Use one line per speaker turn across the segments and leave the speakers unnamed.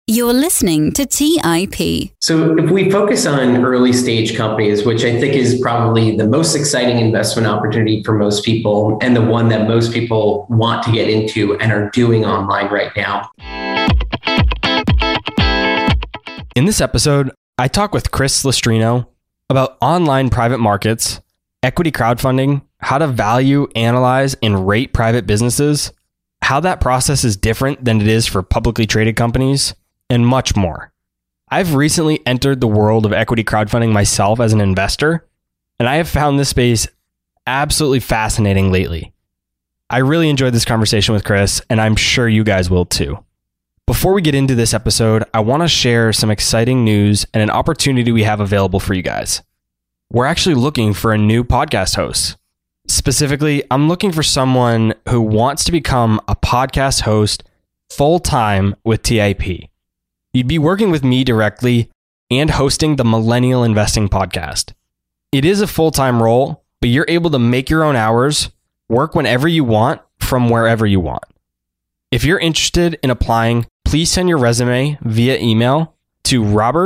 You're listening to TIP.
So if we focus on early stage companies, which I think is probably the most exciting investment opportunity for most people and the one that most people want to get into and are doing online right now.
In this episode, I talk with Chris Lustrino about online private markets, equity crowdfunding, how to value, analyze, and rate private businesses, how that process is different than it is for publicly traded companies, and much more. I've recently entered the world of equity crowdfunding myself as an investor, and I have found this space absolutely fascinating lately. I really enjoyed this conversation with Chris, and I'm sure you guys will too. Before we get into this episode, I want to share some exciting news and an opportunity we have available for you guys. We're actually looking for a new podcast host. Specifically, I'm looking for someone who wants to become a podcast host full-time with TIP. You'd be working with me directly and hosting the Millennial Investing Podcast. It is a full-time role, but you're able to make your own hours, work whenever you want, from wherever you want. If you're interested in applying, please send your resume via email to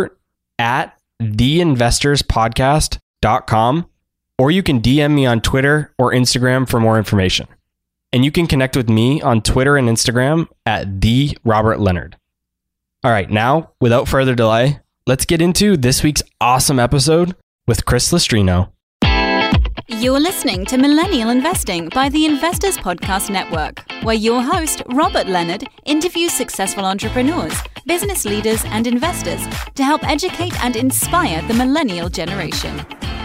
robert@theinvestorspodcast.com, or you can DM me on Twitter or Instagram for more information. And you can connect with me on Twitter and Instagram at @TheRobertLeonard. All right, now, without further delay, let's get into this week's awesome episode with Chris Lustrino.
You're listening to Millennial Investing by the Investors Podcast Network, where your host, Robert Leonard, interviews successful entrepreneurs, business leaders, and investors to help educate and inspire the millennial generation.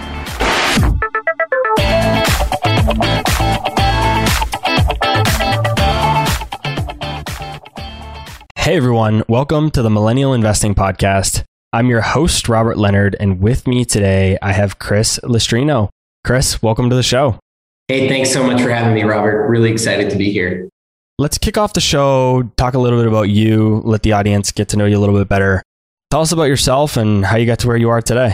Hey everyone, welcome to the Millennial Investing Podcast. I'm your host, Robert Leonard, and with me today, I have Chris Lustrino. Chris, welcome to the show.
Hey, thanks so much for having me, Robert. Really excited to be here.
Let's kick off the show, talk a little bit about you, let the audience get to know you a little bit better. Tell us about yourself and how you got to where you are today.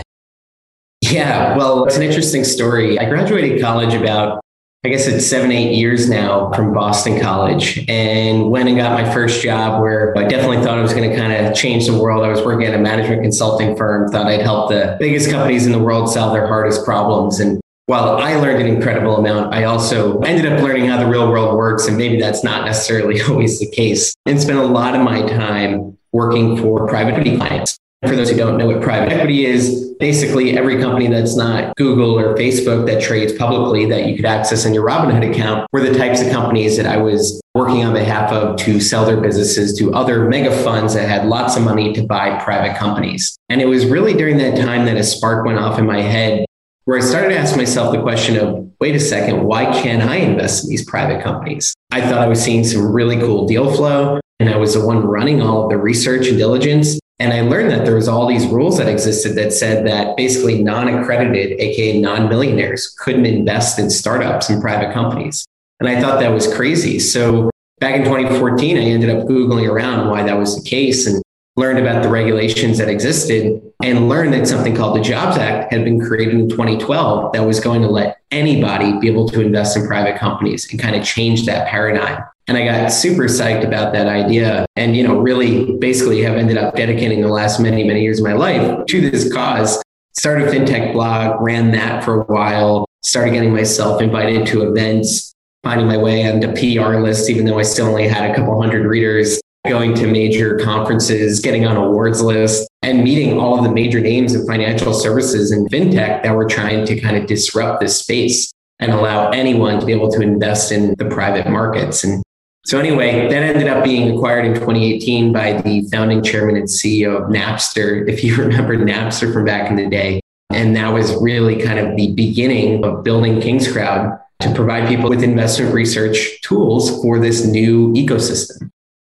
Yeah, well, it's an interesting story. I graduated college about, I guess it's 7-8 years now from Boston College, and went and got my first job where I definitely thought I was going to kind of change the world. I was working at a management consulting firm, thought I'd help the biggest companies in the world solve their hardest problems. And while I learned an incredible amount, I also ended up learning how the real world works. And maybe that's not necessarily always the case. And spent a lot of my time working for private equity clients. For those who don't know what private equity is, basically every company that's not Google or Facebook that trades publicly that you could access in your Robinhood account were the types of companies that I was working on behalf of to sell their businesses to other mega funds that had lots of money to buy private companies. And it was really during that time that a spark went off in my head where I started to ask myself the question of, wait a second, why can't I invest in these private companies? I thought I was seeing some really cool deal flow, and I was the one running all of the research and diligence. And I learned that there was all these rules that existed that said that basically non-accredited, aka non-millionaires, couldn't invest in startups and private companies. And I thought that was crazy. So back in 2014, I ended up Googling around why that was the case and learned about the regulations that existed and learned that something called the Jobs Act had been created in 2012 that was going to let anybody be able to invest in private companies and kind of change that paradigm. And I got super psyched about that idea and, really basically have ended up dedicating the last many, many years of my life to this cause. Started a fintech blog, ran that for a while, started getting myself invited to events, finding my way onto PR lists, even though I still only had a couple hundred readers, going to major conferences, getting on awards lists, and meeting all of the major names in financial services and fintech that were trying to kind of disrupt this space and allow anyone to be able to invest in the private markets. And so anyway, that ended up being acquired in 2018 by the founding chairman and CEO of Napster, if you remember Napster from back in the day. And that was really kind of the beginning of building Kingscrowd to provide people with investment research tools for this new ecosystem.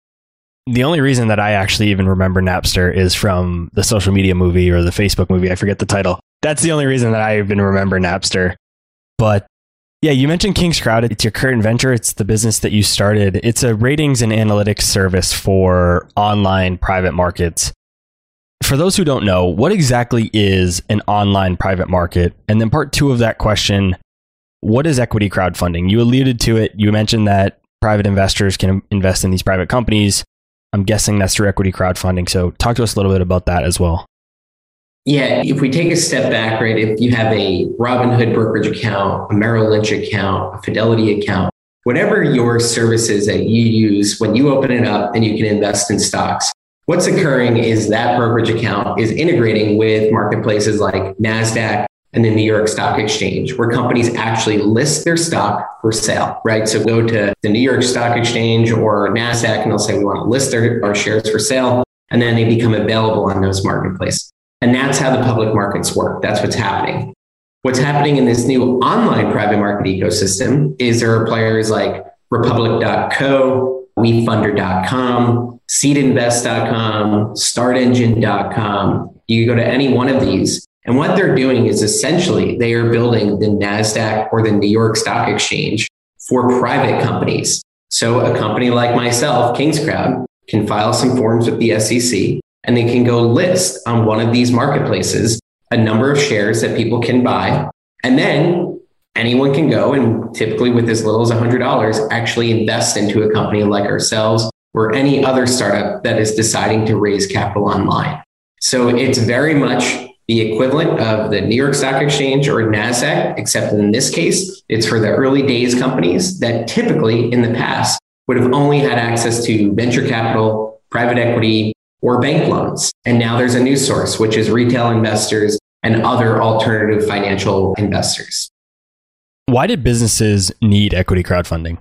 The only reason that I actually even remember Napster is from the social media movie or the Facebook movie. I forget the title. That's the only reason that I even remember Napster. But yeah, you mentioned Kingscrowd. It's your current venture. It's the business that you started. It's a ratings and analytics service for online private markets. For those who don't know, what exactly is an online private market? And then part two of that question, what is equity crowdfunding? You alluded to it. You mentioned that private investors can invest in these private companies. I'm guessing that's through equity crowdfunding. So talk to us a little bit about that as well.
Yeah, if we take a step back, right, if you have a Robinhood brokerage account, a Merrill Lynch account, a Fidelity account, whatever your services that you use, when you open it up and you can invest in stocks, what's occurring is that brokerage account is integrating with marketplaces like NASDAQ and the New York Stock Exchange, where companies actually list their stock for sale, right? So go to the New York Stock Exchange or NASDAQ and they'll say, we want to list our shares for sale. And then they become available on those marketplaces. And that's how the public markets work. That's what's happening. What's happening in this new online private market ecosystem is there are players like Republic.co, WeFunder.com, SeedInvest.com, StartEngine.com. You go to any one of these, and what they're doing is essentially they are building the NASDAQ or the New York Stock Exchange for private companies. So a company like myself, KingsCrowd, can file some forms with the SEC, and they can go list on one of these marketplaces a number of shares that people can buy. And then anyone can go and typically with as little as $100 actually invest into a company like ourselves or any other startup that is deciding to raise capital online. So it's very much the equivalent of the New York Stock Exchange or NASDAQ, except in this case, it's for the early days companies that typically in the past would have only had access to venture capital, private equity, or bank loans. And now there's a new source, which is retail investors and other alternative financial investors.
Why did businesses need equity crowdfunding?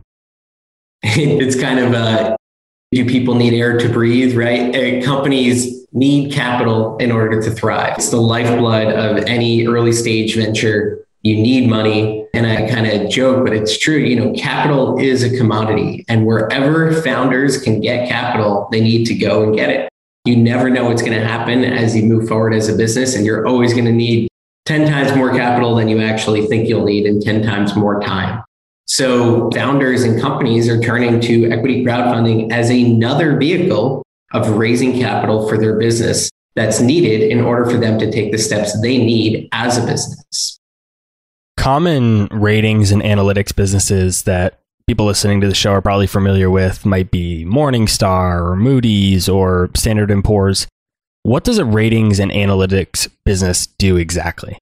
It's kind of do people need air to breathe, right? Companies need capital in order to thrive. It's the lifeblood of any early stage venture. You need money. And I kind of joke, but it's true. Capital is a commodity, and wherever founders can get capital, they need to go and get it. You never know what's going to happen as you move forward as a business, and you're always going to need 10 times more capital than you actually think you'll need and 10 times more time. So founders and companies are turning to equity crowdfunding as another vehicle of raising capital for their business that's needed in order for them to take the steps they need as a business.
Common ratings and analytics businesses that people listening to the show are probably familiar with might be Morningstar or Moody's or Standard & Poor's. What does a ratings and analytics business do exactly?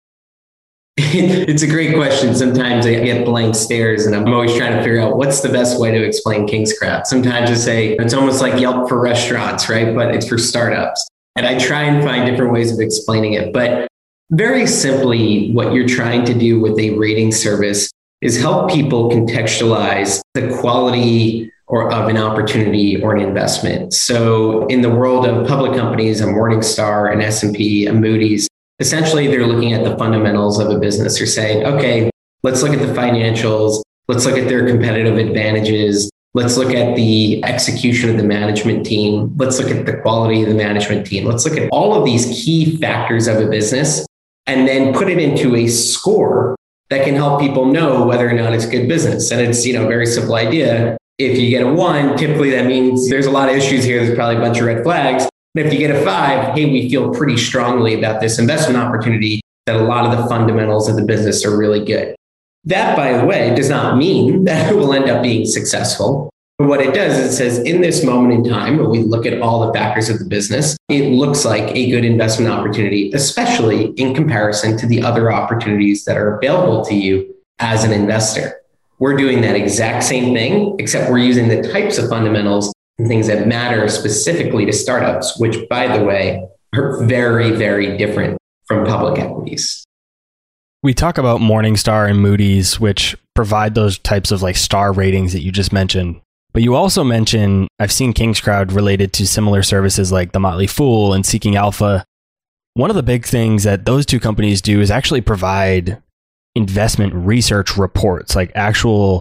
It's a great question. Sometimes I get blank stares and I'm always trying to figure out what's the best way to explain KingsCrowd. Sometimes I say it's almost like Yelp for restaurants, right? But it's for startups. And I try and find different ways of explaining it. But very simply, what you're trying to do with a rating service is help people contextualize the quality of an opportunity or an investment. So in the world of public companies, a Morningstar, an S&P, a Moody's, essentially they're looking at the fundamentals of a business. They're saying, okay, let's look at the financials. Let's look at their competitive advantages. Let's look at the execution of the management team. Let's look at the quality of the management team. Let's look at all of these key factors of a business and then put it into a score that can help people know whether or not it's good business. And it's, a very simple idea. If you get a 1, typically that means there's a lot of issues here. There's probably a bunch of red flags. And if you get a 5, hey, we feel pretty strongly about this investment opportunity, that a lot of the fundamentals of the business are really good. That, by the way, does not mean that it will end up being successful. But what it does is it says in this moment in time, when we look at all the factors of the business, it looks like a good investment opportunity, especially in comparison to the other opportunities that are available to you as an investor. We're doing that exact same thing, except we're using the types of fundamentals and things that matter specifically to startups, which, by the way, are very, very different from public equities.
We talk about Morningstar and Moody's, which provide those types of star ratings that you just mentioned. But you also mentioned, I've seen KingsCrowd related to similar services like The Motley Fool and Seeking Alpha. One of the big things that those two companies do is actually provide investment research reports, like actual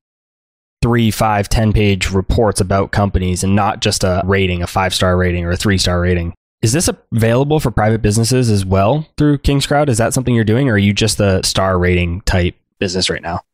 3, 5, 10-page reports about companies and not just a rating, a 5-star rating or a 3-star rating. Is this available for private businesses as well through KingsCrowd? Is that something you're doing, or are you just a star rating type business right now?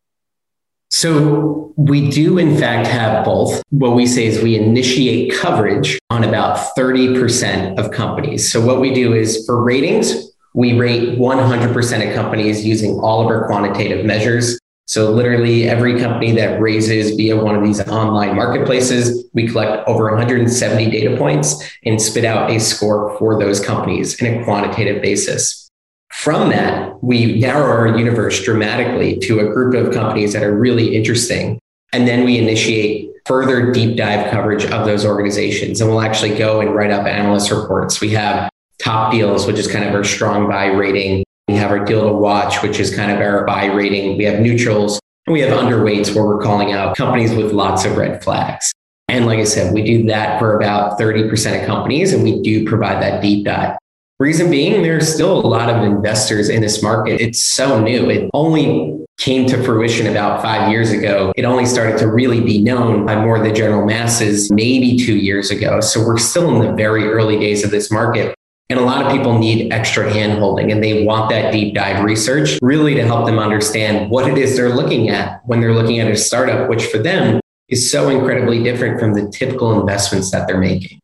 So we do, in fact, have both. What we say is we initiate coverage on about 30% of companies. So what we do is for ratings, we rate 100% of companies using all of our quantitative measures. So literally every company that raises via one of these online marketplaces, we collect over 170 data points and spit out a score for those companies in a quantitative basis. From that, we narrow our universe dramatically to a group of companies that are really interesting. And then we initiate further deep dive coverage of those organizations. And we'll actually go and write up analyst reports. We have top deals, which is kind of our strong buy rating. We have our deal to watch, which is kind of our buy rating. We have neutrals, and we have underweights where we're calling out companies with lots of red flags. And like I said, we do that for about 30% of companies, and we do provide that deep dive. Reason being, there's still a lot of investors in this market. It's so new. It only came to fruition about 5 years ago. It only started to really be known by more of the general masses maybe 2 years ago. So we're still in the very early days of this market. And a lot of people need extra handholding, and they want that deep dive research really to help them understand what it is they're looking at when they're looking at a startup, which for them is so incredibly different from the typical investments that they're making.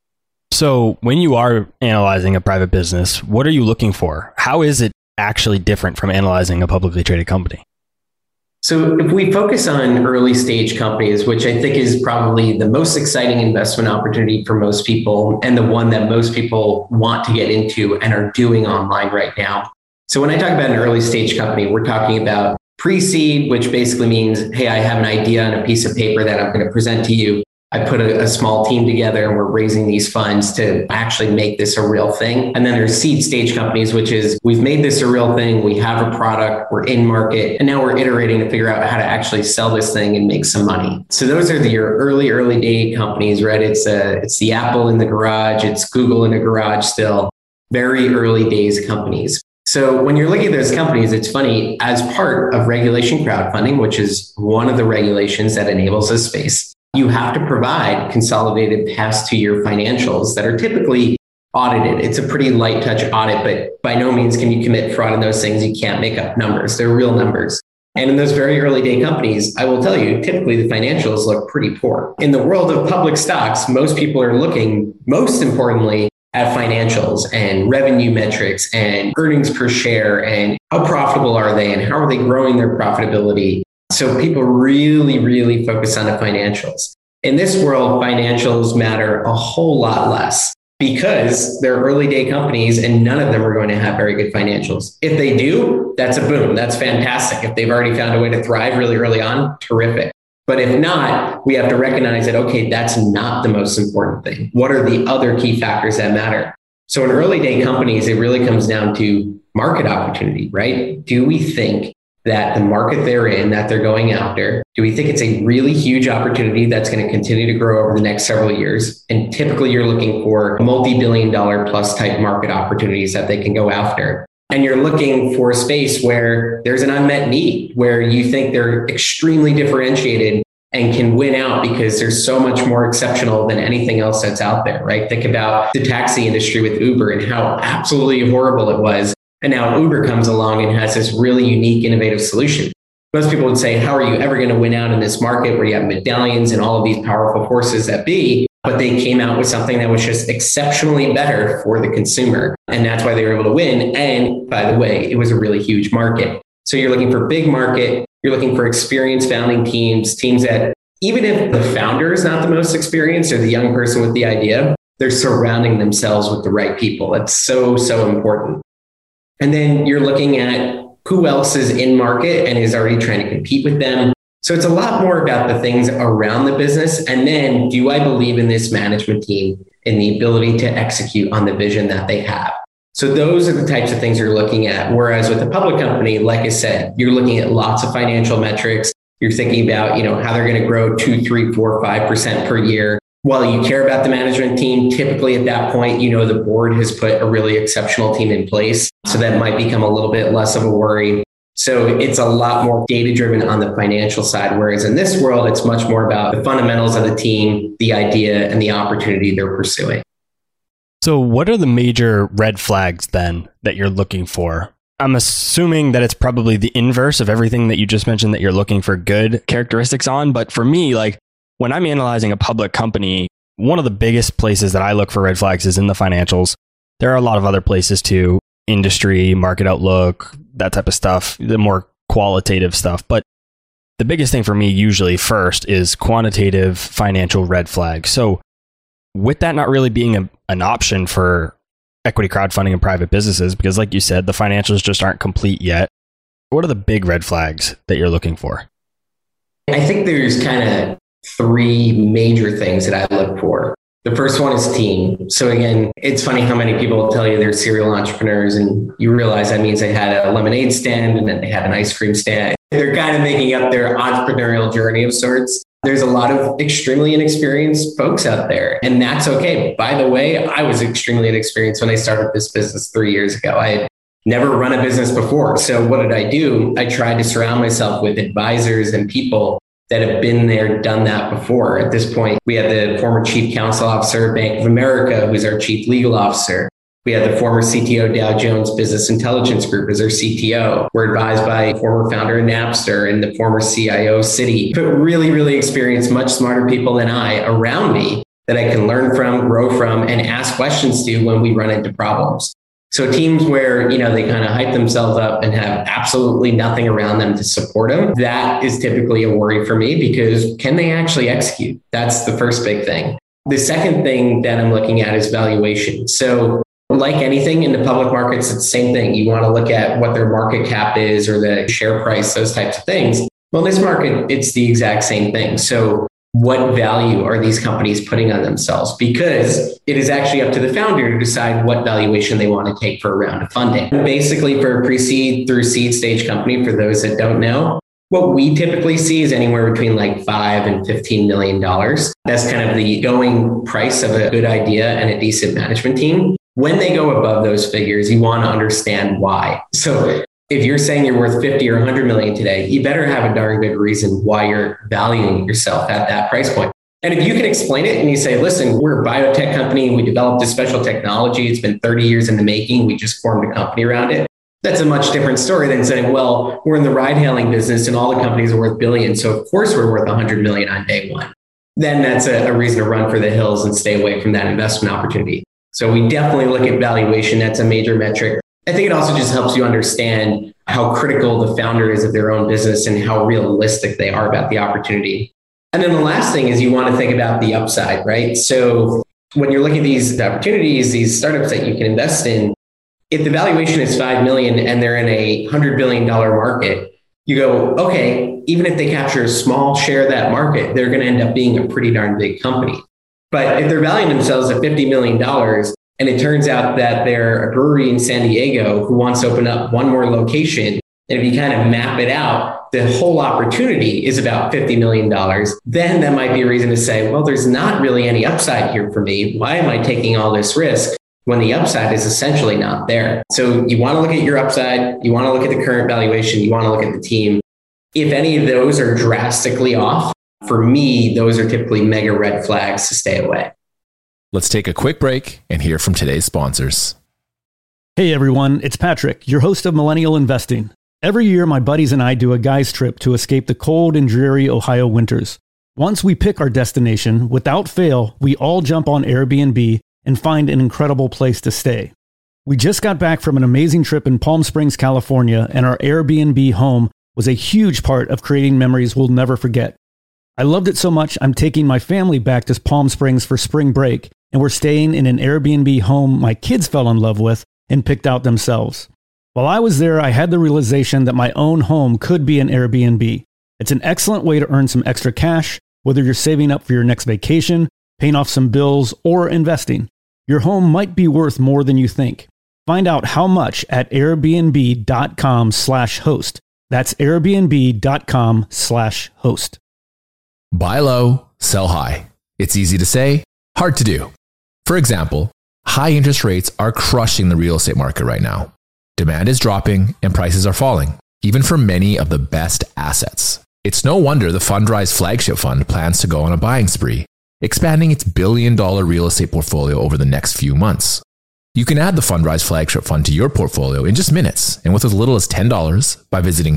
So when you are analyzing a private business, what are you looking for? How is it actually different from analyzing a publicly traded company?
So if we focus on early stage companies, which I think is probably the most exciting investment opportunity for most people and the one that most people want to get into and are doing online right now. So when I talk about an early stage company, we're talking about pre-seed, which basically means, hey, I have an idea on a piece of paper that I'm going to present to you. I put a small team together and we're raising these funds to actually make this a real thing. And then there's seed stage companies, which is we've made this a real thing. We have a product, we're in market, and now we're iterating to figure out how to actually sell this thing and make some money. So those are your early day companies, right? It's the Apple in the garage. It's Google in the garage still. Very early days companies. So when you're looking at those companies, it's funny, as part of regulation crowdfunding, which is one of the regulations that enables this space, you have to provide consolidated past 2 year financials that are typically audited. It's a pretty light touch audit, but by no means can you commit fraud in those things. You can't make up numbers. They're real numbers. And in those very early day companies, I will tell you, typically the financials look pretty poor. In the world of public stocks, most people are looking, most importantly, at financials and revenue metrics and earnings per share and how profitable are they and how are they growing their profitability. So people really focus on the financials. In this world, financials matter a whole lot less because they're early day companies and none of them are going to have very good financials. If they do, that's a boom. That's fantastic. If they've already found a way to thrive really early on, terrific. But if not, we have to recognize that, okay, that's not the most important thing. What are the other key factors that matter? So in early day companies, it really comes down to market opportunity, right? Do we think that the market they're in, that they're going after, do we think it's a really huge opportunity that's going to continue to grow over the next several years? And typically you're looking for multi-billion-dollar plus type market opportunities that they can go after. And you're looking for a space where there's an unmet need, where you think they're extremely differentiated and can win out because they're so much more exceptional than anything else that's out there, right? Think about the taxi industry with Uber and how absolutely horrible it was. And now Uber comes along and has this really unique, innovative solution. Most people would say, how are you ever going to win out in this market where you have medallions and all of these powerful forces that be? But they came out with something that was just exceptionally better for the consumer. And that's why they were able to win. And by the way, it was a really huge market. So you're looking for big market. You're looking for experienced founding teams that even if the founder is not the most experienced or the young person with the idea, they're surrounding themselves with the right people. That's so important. And then you're looking at who else is in market and is already trying to compete with them. So it's a lot more about the things around the business. And then do I believe in this management team and the ability to execute on the vision that they have? So those are the types of things you're looking at. Whereas with a public company, like I said, you're looking at lots of financial metrics. You're thinking about, how they're going to grow 2, 3, 4, 5% per year. While you care about the management team, typically at that point, the board has put a really exceptional team in place. So that might become a little bit less of a worry. So it's a lot more data-driven on the financial side. Whereas in this world, it's much more about the fundamentals of the team, the idea, and the opportunity they're pursuing.
So what are the major red flags then that you're looking for? I'm assuming that it's probably the inverse of everything that you just mentioned that you're looking for good characteristics on. But for me, when I'm analyzing a public company, one of the biggest places that I look for red flags is in the financials. There are a lot of other places too, industry, market outlook, that type of stuff, the more qualitative stuff. But the biggest thing for me usually first is quantitative financial red flags. So with that not really being an option for equity crowdfunding and private businesses, because like you said, the financials just aren't complete yet, what are the big red flags that you're looking for?
I think there's kind of three major things that I look for. The first one is team. So again, it's funny how many people tell you they're serial entrepreneurs, and you realize that means they had a lemonade stand and then they had an ice cream stand. They're kind of making up their entrepreneurial journey of sorts. There's a lot of extremely inexperienced folks out there, and that's okay. By the way, I was extremely inexperienced when I started this business 3 years ago. I had never run a business before. So what did I do? I tried to surround myself with advisors and people that have been there, done that before. At this point, we had the former chief counsel officer of Bank of America, who's our chief legal officer. We had the former CTO Dow Jones Business Intelligence Group as our CTO. We're advised by former founder of Napster and the former CIO of Citi. But really, really experienced, much smarter people than I around me that I can learn from, grow from, and ask questions to when we run into problems. So teams where, they kind of hype themselves up and have absolutely nothing around them to support them, that is typically a worry for me, because can they actually execute? That's the first big thing. The second thing that I'm looking at is valuation. So like anything in the public markets, it's the same thing. You want to look at what their market cap is or the share price, those types of things. Well, in this market, it's the exact same thing. So what value are these companies putting on themselves? Because it is actually up to the founder to decide what valuation they want to take for a round of funding. Basically, for a pre-seed through seed stage company, for those that don't know, what we typically see is anywhere between like $5 and $15 million. That's kind of the going price of a good idea and a decent management team. When they go above those figures, you want to understand why. So if you're saying you're worth 50 or 100 million today, you better have a darn good reason why you're valuing yourself at that price point. And if you can explain it and you say, listen, we're a biotech company, we developed this special technology, it's been 30 years in the making, we just formed a company around it. That's a much different story than saying, well, we're in the ride hailing business and all the companies are worth billions, so of course we're worth 100 million on day one. Then that's a reason to run for the hills and stay away from that investment opportunity. So we definitely look at valuation. That's a major metric. I think it also just helps you understand how critical the founder is of their own business and how realistic they are about the opportunity. And then the last thing is you want to think about the upside, right? So when you're looking at these opportunities, these startups that you can invest in, if the valuation is 5 million and they're in a $100 billion market, you go, okay, even if they capture a small share of that market, they're going to end up being a pretty darn big company. But if they're valuing themselves at $50 million, and it turns out that they're a brewery in San Diego who wants to open up one more location, and if you kind of map it out, the whole opportunity is about $50 million, then that might be a reason to say, well, there's not really any upside here for me. Why am I taking all this risk when the upside is essentially not there? So you want to look at your upside, you want to look at the current valuation, you want to look at the team. If any of those are drastically off, for me, those are typically mega red flags to stay away.
Let's take a quick break and hear from today's sponsors.
Hey everyone, it's Patrick, your host of Millennial Investing. Every year, my buddies and I do a guy's trip to escape the cold and dreary Ohio winters. Once we pick our destination, without fail, we all jump on Airbnb and find an incredible place to stay. We just got back from an amazing trip in Palm Springs, California, and our Airbnb home was a huge part of creating memories we'll never forget. I loved it so much, I'm taking my family back to Palm Springs for spring break, and we're staying in an Airbnb home my kids fell in love with and picked out themselves. While I was there, I had the realization that my own home could be an Airbnb. It's an excellent way to earn some extra cash, whether you're saving up for your next vacation, paying off some bills, or investing. Your home might be worth more than you think. Find out how much at airbnb.com/host. That's airbnb.com/host.
Buy low, sell high. It's easy to say, hard to do. For example, high interest rates are crushing the real estate market right now. Demand is dropping and prices are falling, even for many of the best assets. It's no wonder the Fundrise flagship fund plans to go on a buying spree, expanding its billion-dollar real estate portfolio over the next few months. You can add the Fundrise flagship fund to your portfolio in just minutes and with as little as $10 by visiting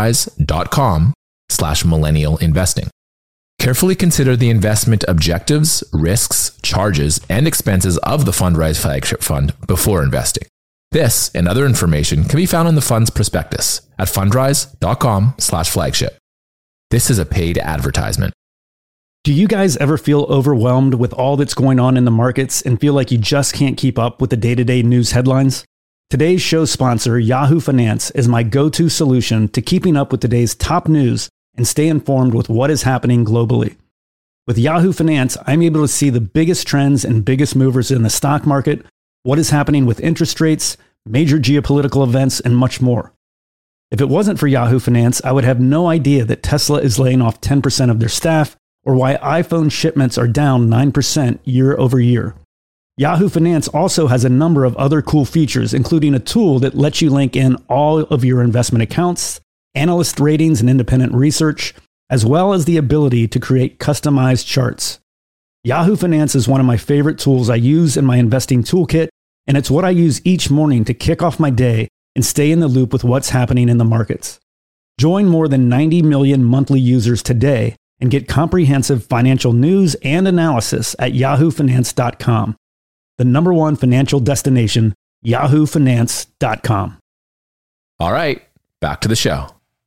fundrise.com/millennial investing. Carefully consider the investment objectives, risks, charges, and expenses of the Fundrise flagship fund before investing. This and other information can be found in the fund's prospectus at fundrise.com/flagship. This is a paid advertisement.
Do you guys ever feel overwhelmed with all that's going on in the markets and feel like you just can't keep up with the day-to-day news headlines? Today's show sponsor, Yahoo Finance, is my go-to solution to keeping up with today's top news and stay informed with what is happening globally. With Yahoo Finance, I'm able to see the biggest trends and biggest movers in the stock market, what is happening with interest rates, major geopolitical events, and much more. If it wasn't for Yahoo Finance, I would have no idea that Tesla is laying off 10% of their staff, or why iPhone shipments are down 9% year over year. Yahoo Finance also has a number of other cool features, including a tool that lets you link in all of your investment accounts, analyst ratings and independent research, as well as the ability to create customized charts. Yahoo Finance is one of my favorite tools I use in my investing toolkit, and it's what I use each morning to kick off my day and stay in the loop with what's happening in the markets. Join more than 90 million monthly users today and get comprehensive financial news and analysis at yahoofinance.com. The number one financial destination, yahoofinance.com.
All right, back to the show.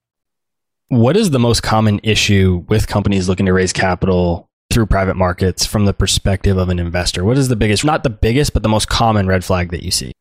What is the most common issue with companies looking to raise capital through private markets from the perspective of an investor? What is the biggest, not the biggest, but the most common red flag that you see?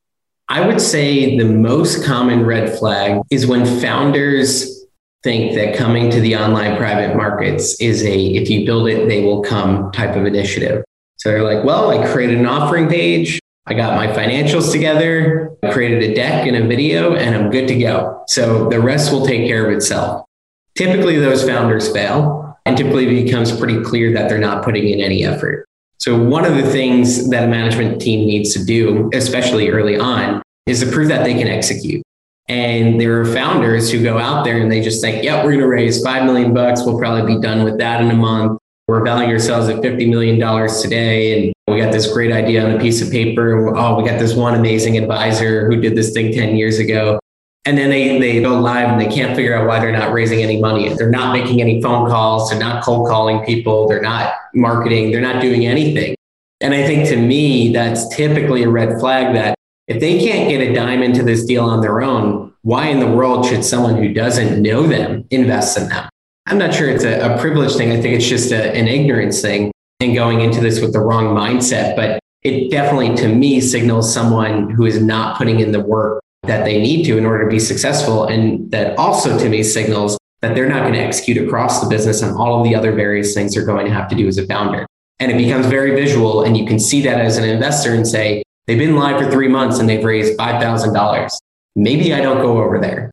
I would say the most common red flag is when founders think that coming to the online private markets is if you build it, they will come type of initiative. So they're like, well, I created an offering page. I got my financials together, I created a deck and a video, and I'm good to go. So the rest will take care of itself. Typically, those founders fail, and typically it becomes pretty clear that they're not putting in any effort. So one of the things that a management team needs to do, especially early on, is to prove that they can execute. And there are founders who go out there and they just think, yeah, we're going to raise $5 million. We'll probably be done with that in a month. We're valuing ourselves at $50 million today. And we got this great idea on a piece of paper. Oh, we got this one amazing advisor who did this thing 10 years ago. And then they go live and they can't figure out why they're not raising any money. They're not making any phone calls. They're not cold calling people. They're not marketing. They're not doing anything. And I think to me, that's typically a red flag that if they can't get a dime into this deal on their own, why in the world should someone who doesn't know them invest in them? I'm not sure it's a privilege thing. I think it's just an ignorance thing and going into this with the wrong mindset. But it definitely, to me, signals someone who is not putting in the work that they need to in order to be successful. And that also, to me, signals that they're not going to execute across the business on all of the other various things they're going to have to do as a founder. And it becomes very visual. And you can see that as an investor and say, they've been live for 3 months and they've raised $5,000. Maybe I don't go over there.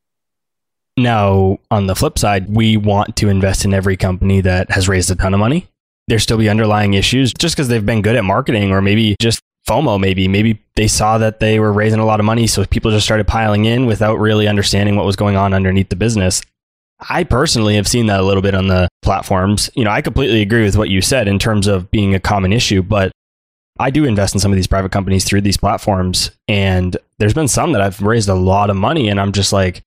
Now, on the flip side, we want to invest in every company that has raised a ton of money. There still be underlying issues just because they've been good at marketing, or maybe just FOMO. Maybe they saw that they were raising a lot of money, so people just started piling in without really understanding what was going on underneath the business. I personally have seen that a little bit on the platforms. I completely agree with what you said in terms of being a common issue, but I do invest in some of these private companies through these platforms. And there's been some that I've raised a lot of money and I'm just like,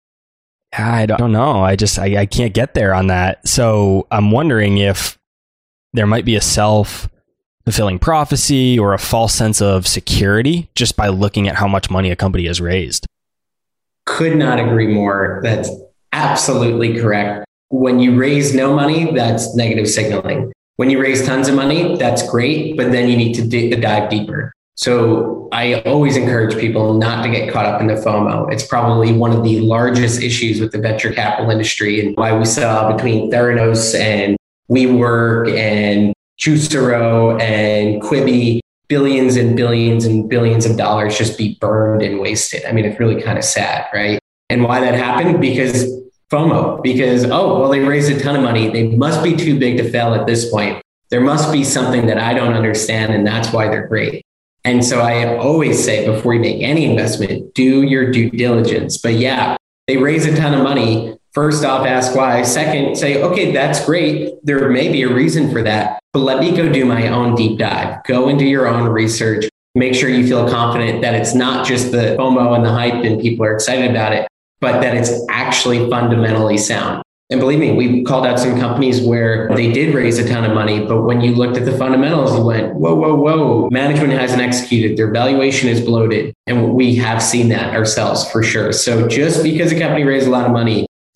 I don't know. I can't get there on that. So I'm wondering if there might be a self-fulfilling prophecy or a false sense of security just by looking at how much money a company has raised.
Could not agree more. That's absolutely correct. When you raise no money, that's negative signaling. When you raise tons of money, that's great, but then you need to dive deeper. So I always encourage people not to get caught up in the FOMO. It's probably one of the largest issues with the venture capital industry, and why we saw between Theranos and WeWork and Juicero and Quibi, billions and billions and billions of dollars just be burned and wasted. I mean, it's really kind of sad, right? And why that happened? Because FOMO, because, they raised a ton of money. They must be too big to fail at this point. There must be something that I don't understand, and that's why they're great. And so I always say, before you make any investment, do your due diligence. But yeah, they raise a ton of money. First off, ask why. Second, say, okay, that's great. There may be a reason for that, but let me go do my own deep dive. Go into your own research. Make sure you feel confident that it's not just the FOMO and the hype and people are excited about it, but that it's actually fundamentally sound. And believe me, we called out some companies where they did raise a ton of money, but when you looked at the fundamentals, you went, whoa, management hasn't executed. Their valuation is bloated. And we have seen that ourselves for sure. So just because a company raised a lot of money,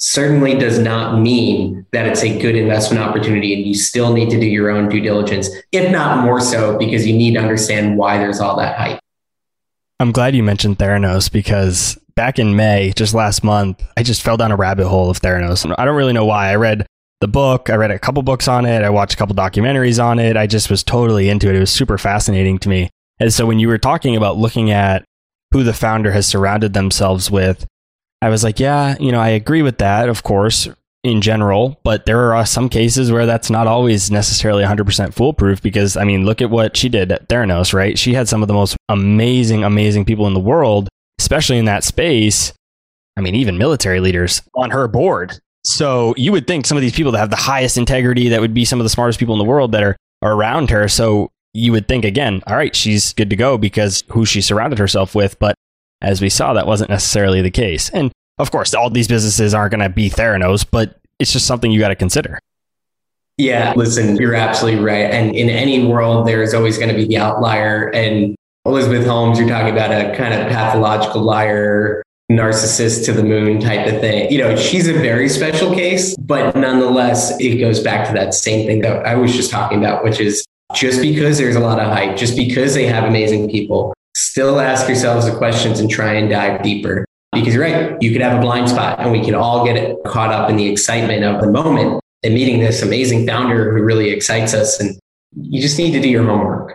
certainly does not mean that it's a good investment opportunity, and you still need to do your own due diligence, if not more so, because you need to understand why there's all that hype.
I'm glad you mentioned Theranos, because back in May, just last month, I just fell down a rabbit hole of Theranos. And I don't really know why. I read the book. I read a couple books on it. I watched a couple documentaries on it. I just was totally into it. It was super fascinating to me. And so when you were talking about looking at who the founder has surrounded themselves with, I was like, yeah, I agree with that, of course, in general, but there are some cases where that's not always necessarily 100% foolproof, because, look at what she did at Theranos, right? She had some of the most amazing people in the world, especially in that space. Even military leaders on her board. So you would think some of these people that have the highest integrity, that would be some of the smartest people in the world that are around her. So you would think, again, all right, she's good to go because who she surrounded herself with. But as we saw, that wasn't necessarily the case. And of course, all these businesses aren't going to be Theranos, but it's just something you got to consider.
Yeah, listen, you're absolutely right. And in any world, there's always going to be the outlier. And Elizabeth Holmes, you're talking about a kind of pathological liar, narcissist to the moon type of thing. She's a very special case, but nonetheless, it goes back to that same thing that I was just talking about, which is just because there's a lot of hype, just because they have amazing people, still ask yourselves the questions and try and dive deeper. Because you're right, you could have a blind spot, and we can all get caught up in the excitement of the moment and meeting this amazing founder who really excites us. And you just need to do your homework.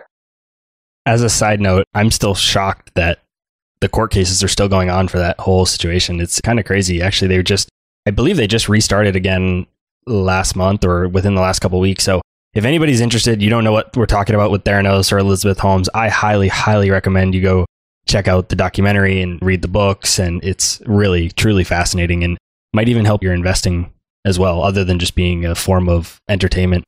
As a side note, I'm still shocked that the court cases are still going on for that whole situation. It's kind of crazy. Actually, I believe they just restarted again last month or within the last couple of weeks. So if anybody's interested, you don't know what we're talking about with Theranos or Elizabeth Holmes, I highly recommend you go check out the documentary and read the books. And it's really, truly fascinating, and might even help your investing as well, other than just being a form of entertainment.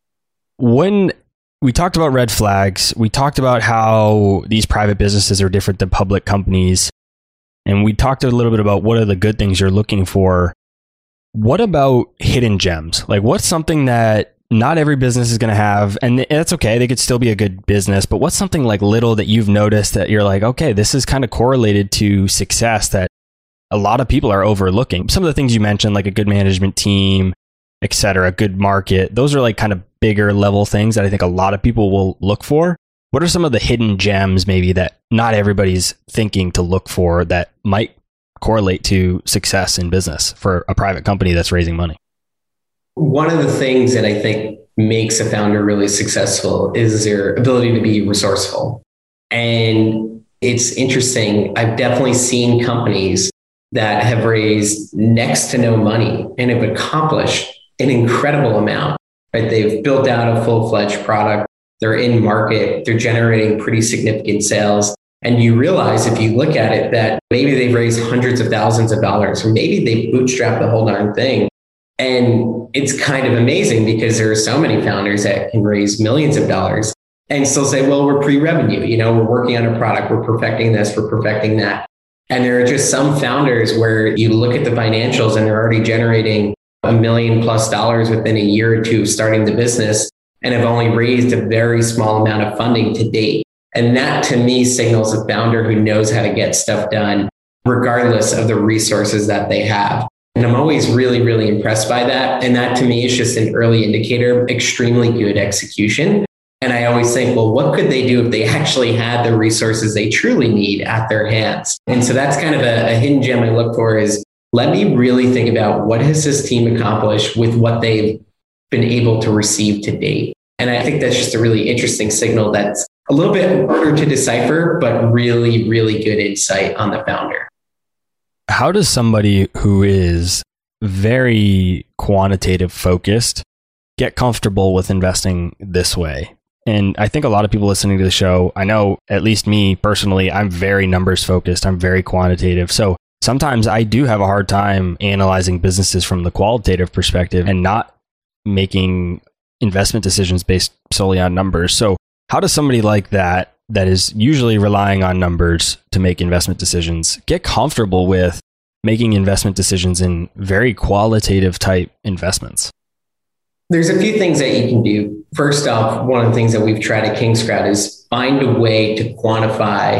When we talked about red flags, we talked about how these private businesses are different than public companies, and we talked a little bit about what are the good things you're looking for. What about hidden gems? Like, what's something that not every business is going to have, and that's okay, they could still be a good business, but what's something like little that you've noticed that you're like, okay, this is kind of correlated to success that a lot of people are overlooking? Some of the things you mentioned, like a good management team, etc., a good market, those are like kind of bigger level things that I think a lot of people will look for. What are some of the hidden gems maybe that not everybody's thinking to look for that might correlate to success in business for a private company that's raising money?
One of the things that I think makes a founder really successful is their ability to be resourceful. And it's interesting. I've definitely seen companies that have raised next to no money and have accomplished an incredible amount. Right? They've built out a full-fledged product. They're in market. They're generating pretty significant sales. And you realize, if you look at it, that maybe they've raised hundreds of thousands of dollars, or maybe they bootstrapped the whole darn thing. And it's kind of amazing, because there are so many founders that can raise millions of dollars and still say, well, we're pre-revenue. We're working on a product. We're perfecting this. We're perfecting that. And there are just some founders where you look at the financials and they're already generating $1 million+ within a year or two of starting the business, and have only raised a very small amount of funding to date. And that, to me, signals a founder who knows how to get stuff done, regardless of the resources that they have. And I'm always really, really impressed by that. And that, to me, is just an early indicator of extremely good execution. And I always think, well, what could they do if they actually had the resources they truly need at their hands? And so that's kind of a hidden gem I look for, is let me really think about what has this team accomplished with what they've been able to receive to date. And I think that's just a really interesting signal that's a little bit harder to decipher, but really, really good insight on the founder.
How does somebody who is very quantitative focused get comfortable with investing this way? And I think a lot of people listening to the show, I know at least me personally, I'm very numbers focused. I'm very quantitative. So sometimes I do have a hard time analyzing businesses from the qualitative perspective and not making investment decisions based solely on numbers. So how does somebody like that is usually relying on numbers to make investment decisions, get comfortable with making investment decisions in very qualitative type investments?
There's a few things that you can do. First off, one of the things that we've tried at Kingscrowd is find a way to quantify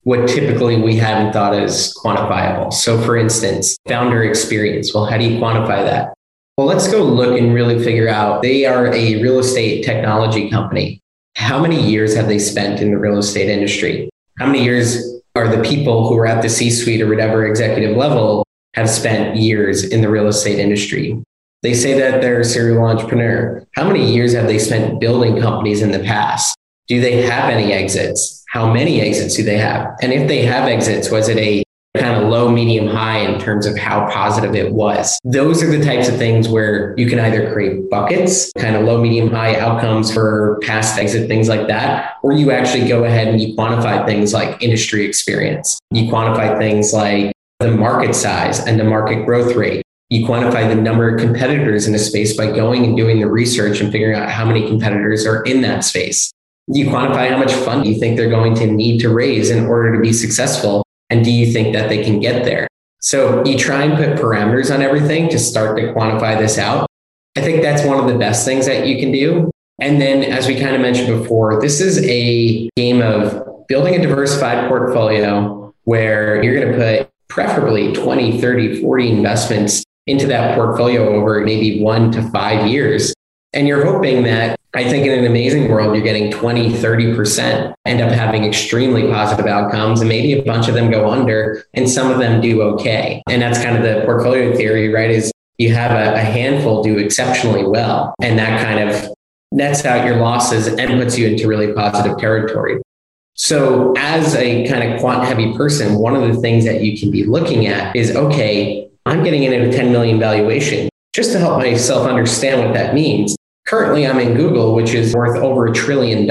what typically we haven't thought as quantifiable. So for instance, founder experience. Well, how do you quantify that? Well, let's go look and really figure out, they are a real estate technology company. How many years have they spent in the real estate industry? How many years are the people who are at the C-suite or whatever executive level have spent years in the real estate industry? They say that they're a serial entrepreneur. How many years have they spent building companies in the past? Do they have any exits? How many exits do they have? And if they have exits, was it a kind of low, medium, high in terms of how positive it was? Those are the types of things where you can either create buckets, kind of low, medium, high outcomes for past exit, things like that, or you actually go ahead and you quantify things like industry experience. You quantify things like the market size and the market growth rate. You quantify the number of competitors in a space by going and doing the research and figuring out how many competitors are in that space. You quantify how much fund you think they're going to need to raise in order to be successful. And do you think that they can get there? So you try and put parameters on everything to start to quantify this out. I think that's one of the best things that you can do. And then, as we kind of mentioned before, this is a game of building a diversified portfolio where you're going to put preferably 20, 30, 40 investments into that portfolio over maybe 1 to 5 years. And you're hoping that, I think in an amazing world, you're getting 20, 30% end up having extremely positive outcomes, and maybe a bunch of them go under and some of them do okay. And that's kind of the portfolio theory, right? Is you have a handful do exceptionally well, and that kind of nets out your losses and puts you into really positive territory. So as a kind of quant heavy person, one of the things that you can be looking at is, okay, I'm getting in at a 10 million valuation. Just to help myself understand what that means. Currently, I'm in Google, which is worth over $1 trillion.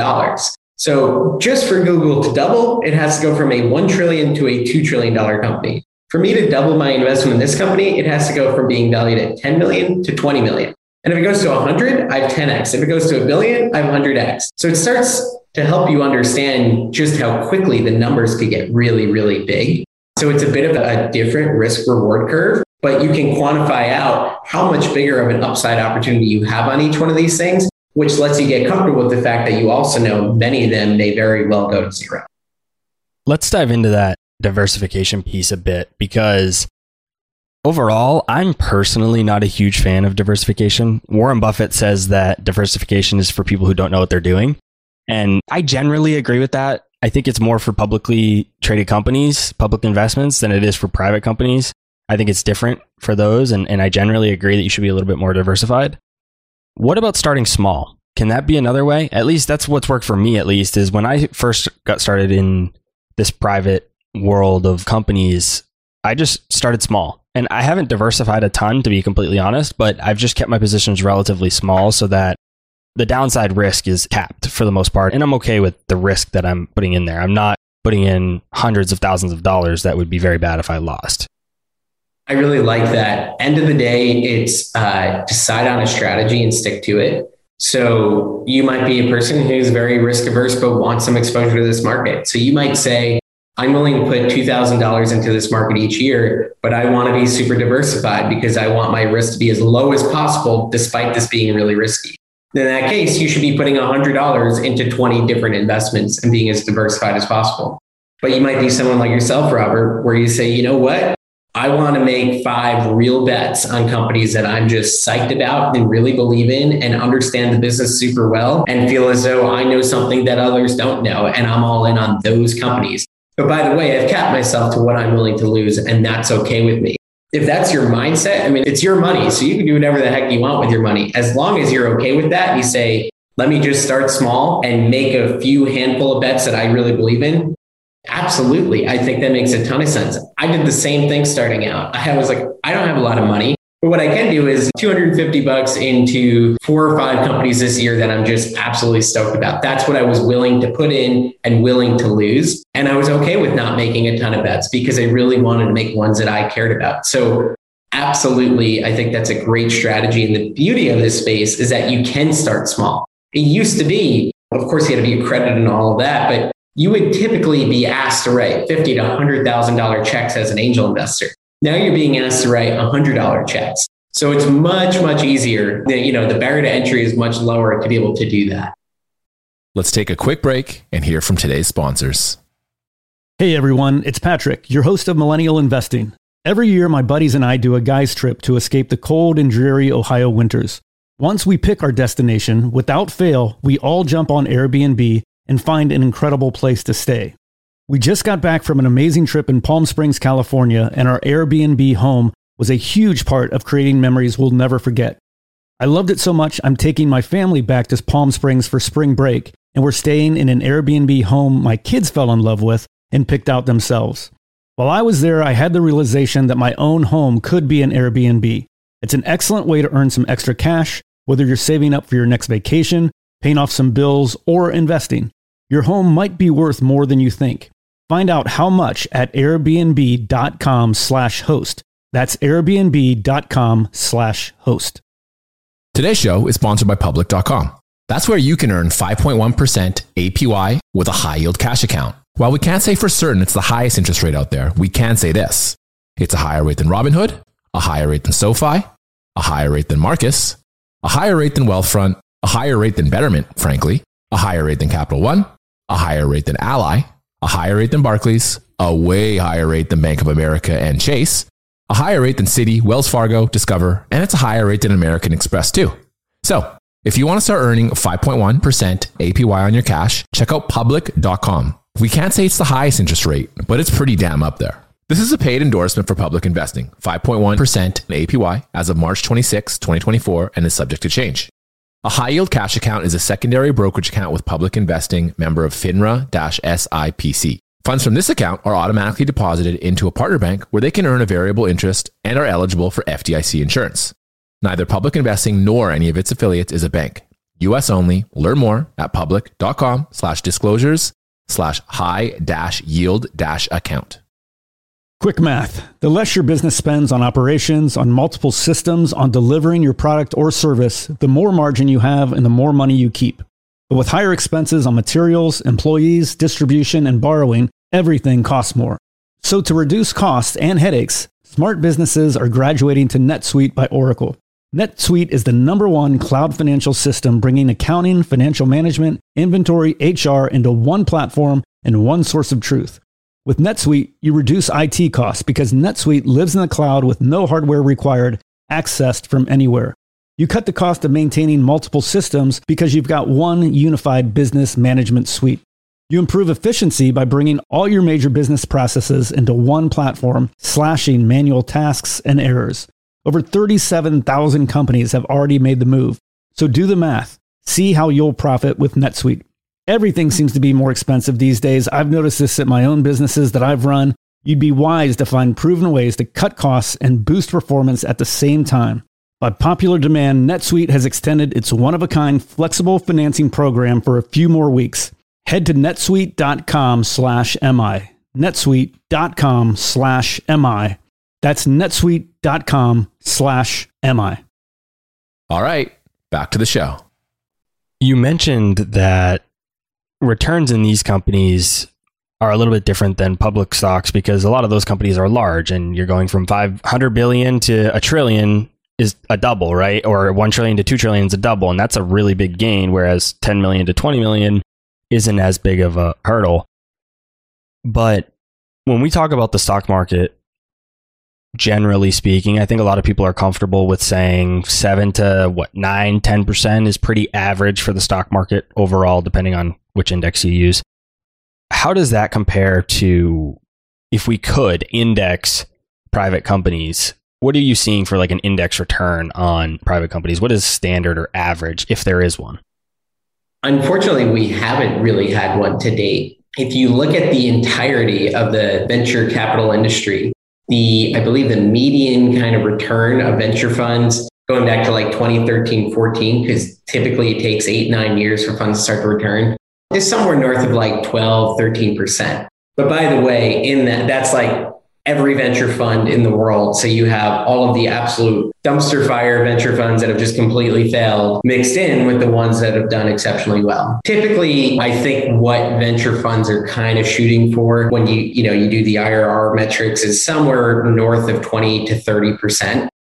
So just for Google to double, it has to go from a $1 trillion to a $2 trillion company. For me to double my investment in this company, it has to go from being valued at 10 million to 20 million. And if it goes to 100, I have 10x. If it goes to $1 billion, I have 100x. So it starts to help you understand just how quickly the numbers could get really, really big. So it's a bit of a different risk reward curve, but you can quantify out how much bigger of an upside opportunity you have on each one of these things, which lets you get comfortable with the fact that you also know many of them may very well go to zero.
Let's dive into that diversification piece a bit, because overall, I'm personally not a huge fan of diversification. Warren Buffett says that diversification is for people who don't know what they're doing. And I generally agree with that. I think it's more for publicly traded companies, public investments, than it is for private companies. I think it's different for those. And I generally agree that you should be a little bit more diversified. What about starting small? Can that be another way? At least that's what's worked for me, at least, is when I first got started in this private world of companies, I just started small. And I haven't diversified a ton, to be completely honest, but I've just kept my positions relatively small so that the downside risk is capped for the most part. And I'm okay with the risk that I'm putting in there. I'm not putting in hundreds of thousands of dollars. That would be very bad if I lost.
I really like that. End of the day, it's decide on a strategy and stick to it. So you might be a person who's very risk averse, but wants some exposure to this market. So you might say, I'm willing to put $2,000 into this market each year, but I want to be super diversified because I want my risk to be as low as possible, despite this being really risky. In that case, you should be putting $100 into 20 different investments and being as diversified as possible. But you might be someone like yourself, Robert, where you say, you know what? I want to make 5 real bets on companies that I'm just psyched about and really believe in and understand the business super well and feel as though I know something that others don't know. And I'm all in on those companies. But by the way, I've capped myself to what I'm willing to lose, and that's okay with me. If that's your mindset, I mean, it's your money, so you can do whatever the heck you want with your money. As long as you're okay with that, you say, let me just start small and make a few handful of bets that I really believe in. Absolutely. I think that makes a ton of sense. I did the same thing starting out. I was like, I don't have a lot of money, but what I can do is $250 into 4 or 5 companies this year that I'm just absolutely stoked about. That's what I was willing to put in and willing to lose. And I was okay with not making a ton of bets because I really wanted to make ones that I cared about. So absolutely, I think that's a great strategy. And the beauty of this space is that you can start small. It used to be, of course, you had to be accredited and all of that, but you would typically be asked to write $50,000 to $100,000 checks as an angel investor. Now you're being asked to write $100 checks. So it's much, much easier. The barrier to entry is much lower to be able to do that.
Let's take a quick break and hear from today's sponsors.
Hey everyone, it's Patrick, your host of Millennial Investing. Every year, my buddies and I do a guy's trip to escape the cold and dreary Ohio winters. Once we pick our destination, without fail, we all jump on Airbnb and find an incredible place to stay. We just got back from an amazing trip in Palm Springs, California, and our Airbnb home was a huge part of creating memories we'll never forget. I loved it so much, I'm taking my family back to Palm Springs for spring break, and we're staying in an Airbnb home my kids fell in love with and picked out themselves. While I was there, I had the realization that my own home could be an Airbnb. It's an excellent way to earn some extra cash, whether you're saving up for your next vacation, paying off some bills, or investing. Your home might be worth more than you think. Find out how much at airbnb.com/host. That's airbnb.com/host.
Today's show is sponsored by public.com. That's where you can earn 5.1% APY with a high yield cash account. While we can't say for certain it's the highest interest rate out there, we can say this. It's a higher rate than Robinhood, a higher rate than SoFi, a higher rate than Marcus, a higher rate than Wealthfront, a higher rate than Betterment, frankly, a higher rate than Capital One, a higher rate than Ally, a higher rate than Barclays, a way higher rate than Bank of America and Chase, a higher rate than Citi, Wells Fargo, Discover, and it's a higher rate than American Express too. So, if you want to start earning 5.1% APY on your cash, check out public.com. We can't say it's the highest interest rate, but it's pretty damn up there. This is a paid endorsement for Public Investing, 5.1% APY as of March 26, 2024, and is subject to change. A high-yield cash account is a secondary brokerage account with Public Investing, member of FINRA-SIPC. Funds from this account are automatically deposited into a partner bank where they can earn a variable interest and are eligible for FDIC insurance. Neither Public Investing nor any of its affiliates is a bank. U.S. only. Learn more at public.com/disclosures/high-yield-account.
Quick math. The less your business spends on operations, on multiple systems, on delivering your product or service, the more margin you have and the more money you keep. But with higher expenses on materials, employees, distribution, and borrowing, everything costs more. So to reduce costs and headaches, smart businesses are graduating to NetSuite by Oracle. NetSuite is the #1 cloud financial system bringing accounting, financial management, inventory, HR into one platform and one source of truth. With NetSuite, you reduce IT costs because NetSuite lives in the cloud with no hardware required, accessed from anywhere. You cut the cost of maintaining multiple systems because you've got one unified business management suite. You improve efficiency by bringing all your major business processes into one platform, slashing manual tasks and errors. Over 37,000 companies have already made the move. So do the math. See how you'll profit with NetSuite. Everything seems to be more expensive these days. I've noticed this at my own businesses that I've run. You'd be wise to find proven ways to cut costs and boost performance at the same time. By popular demand, NetSuite has extended its one-of-a-kind flexible financing program for a few more weeks. Head to netsuite.com/MI. netsuite.com/MI. That's netsuite.com/MI.
All right, back to the show.
You mentioned that returns in these companies are a little bit different than public stocks because a lot of those companies are large and you're going from 500 billion to $1 trillion is a double, right? Or 1 trillion to 2 trillion is a double. And that's a really big gain. Whereas 10 million to 20 million isn't as big of a hurdle. But when we talk about the stock market, generally speaking, I think a lot of people are comfortable with saying 7 to 9, 10% is pretty average for the stock market overall, depending on which index you use. How does that compare to if we could index private companies? What are you seeing for like an index return on private companies? What is standard or average if there is one?
Unfortunately, we haven't really had one to date. If you look at the entirety of the venture capital industry, I believe the median kind of return of venture funds going back to like 2013, 14, because typically it takes 8-9 years for funds to start to return, is somewhere north of like 12, 13%. But by the way, in that's like every venture fund in the world. So you have all of the absolute dumpster fire venture funds that have just completely failed mixed in with the ones that have done exceptionally well. Typically, I think what venture funds are kind of shooting for when you do the IRR metrics is somewhere north of 20 to 30%.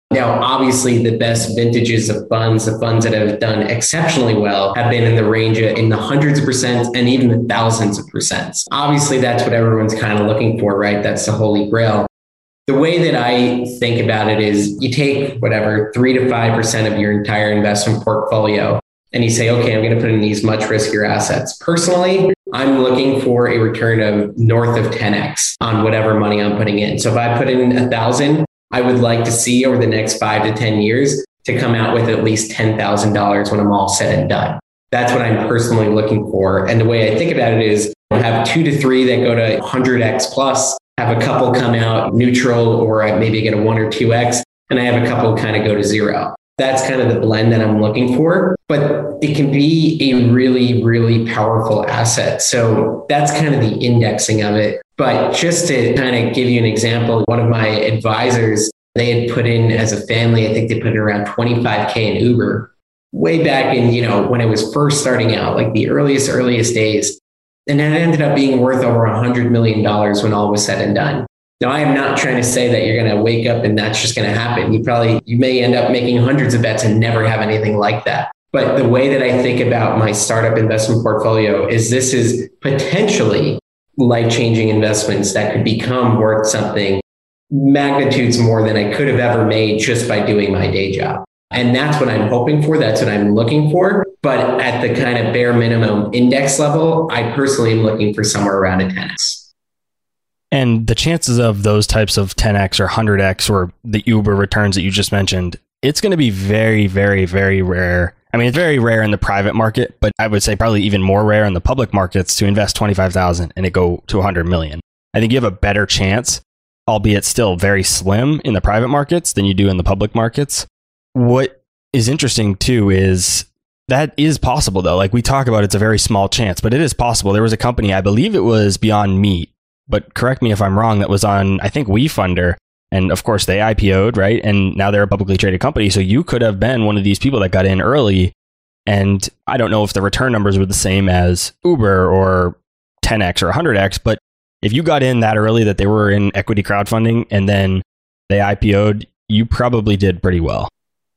Now, obviously, the best vintages of funds, the funds that have done exceptionally well, have been in the range of in the hundreds of percent and even the thousands of percent. Obviously, that's what everyone's kind of looking for, right? That's the holy grail. The way that I think about it is you take whatever 3 to 5% of your entire investment portfolio and you say, okay, I'm going to put in these much riskier assets. Personally, I'm looking for a return of north of 10x on whatever money I'm putting in. So if I put in 1,000, I would like to see over the next 5 to 10 years to come out with at least $10,000 when I'm all said and done. That's what I'm personally looking for. And the way I think about it is I have 2 to 3 that go to 100x plus, have a couple come out neutral, or I maybe get a 1 or 2x, and I have a couple kind of go to 0. That's kind of the blend that I'm looking for, but it can be a really, really powerful asset. So that's kind of the indexing of it. But just to kind of give you an example, one of my advisors, they had put in as a family, I think they put in around 25K in Uber way back in, when it was first starting out, like the earliest days. And that ended up being worth over $100 million when all was said and done. Now, I am not trying to say that you're going to wake up and that's just going to happen. You may end up making hundreds of bets and never have anything like that. But the way that I think about my startup investment portfolio is this is potentially life-changing investments that could become worth something magnitudes more than I could have ever made just by doing my day job. And that's what I'm hoping for. That's what I'm looking for. But at the kind of bare minimum index level, I personally am looking for somewhere around a 10x.
And the chances of those types of 10x or 100x or the Uber returns that you just mentioned, it's going to be very, very, very rare. I mean, it's very rare in the private market, but I would say probably even more rare in the public markets to invest 25,000 and it go to 100 million. I think you have a better chance, albeit still very slim in the private markets than you do in the public markets. What is interesting too is that is possible though. Like we talk about, it's a very small chance, but it is possible. There was a company, I believe it was Beyond Meat, but correct me if I'm wrong, that was on, I think, WeFunder. And of course they IPO'd, right? And now they're a publicly traded company. So you could have been one of these people that got in early. And I don't know if the return numbers were the same as Uber or 10x or 100x, but if you got in that early that they were in equity crowdfunding and then they IPO'd, you probably did pretty well.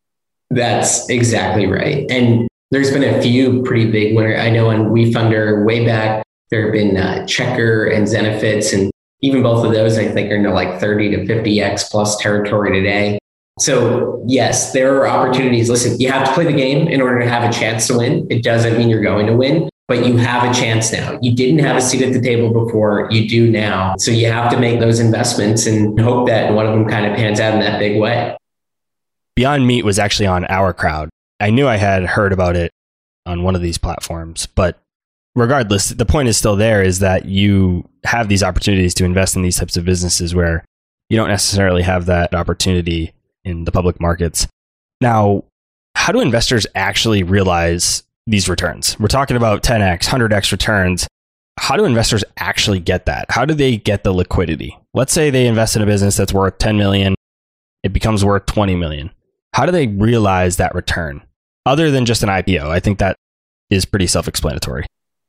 That's exactly right. And there's been a few pretty big winners. I know on WeFunder way back, there have been Checker and Zenefits, and even both of those, I think, are in like 30 to 50x plus territory today. So yes, there are opportunities. Listen, you have to play the game in order to have a chance to win. It doesn't mean you're going to win, but you have a chance now. You didn't have a seat at the table before, you do now. So you have to make those investments and hope that one of them kind of pans out in that big way.
Beyond Meat was actually on Our Crowd. I knew I had heard about it on one of these platforms, but regardless, the point is still there, is that you have these opportunities to invest in these types of businesses where you don't necessarily have that opportunity in the public markets. Now, how do investors actually realize these returns? We're talking about 10x, 100x returns. How do investors actually get that? How do they get the liquidity? Let's say they invest in a business that's worth 10 million. It becomes worth 20 million. How do they realize that return other than just an IPO? I think that is pretty self-explanatory.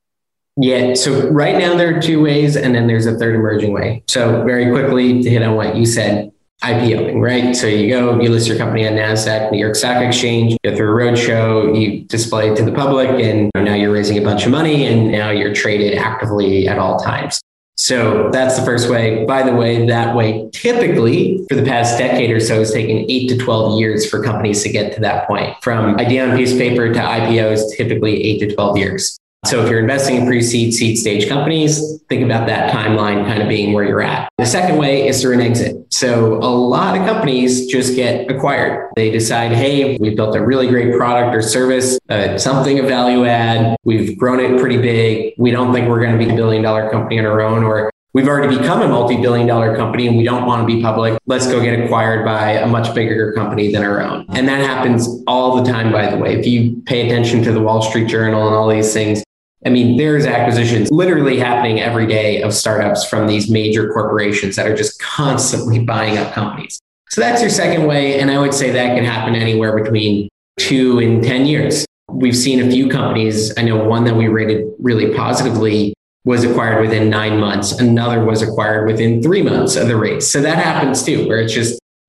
Yeah. So right now there are two ways, and then there's a third emerging way. So very quickly to hit on what you said, IPOing, right? So you go, you list your company on NASDAQ, New York Stock Exchange, go through a roadshow, you display it to the public, and now you're raising a bunch of money, and now you're traded actively at all times. So that's the first way. By the way, that way typically for the past decade or so has taken 8 to 12 years for companies to get to that point. From idea on a piece of paper to IPOs, typically 8 to 12 years. So if you're investing in pre-seed, seed stage companies, think about that timeline kind of being where you're at. The second way is through an exit. So a lot of companies just get acquired. They decide, hey, we built a really great product or service, something of value add. We've grown it pretty big. We don't think we're going to be a $1 billion company on our own, or we've already become a multi-billion dollar company and we don't want to be public. Let's go get acquired by a much bigger company than our own. And that happens all the time, by the way. If you pay attention to the Wall Street Journal and all these things, I mean, there's acquisitions literally happening every day of startups from these major corporations that are just constantly buying up companies. So that's your second way. And I would say that can happen anywhere between 2 and 10 years. We've seen a few companies. I know one that we rated really positively was acquired within 9 months. Another was acquired within 3 months of the raise. So that happens too, where it's just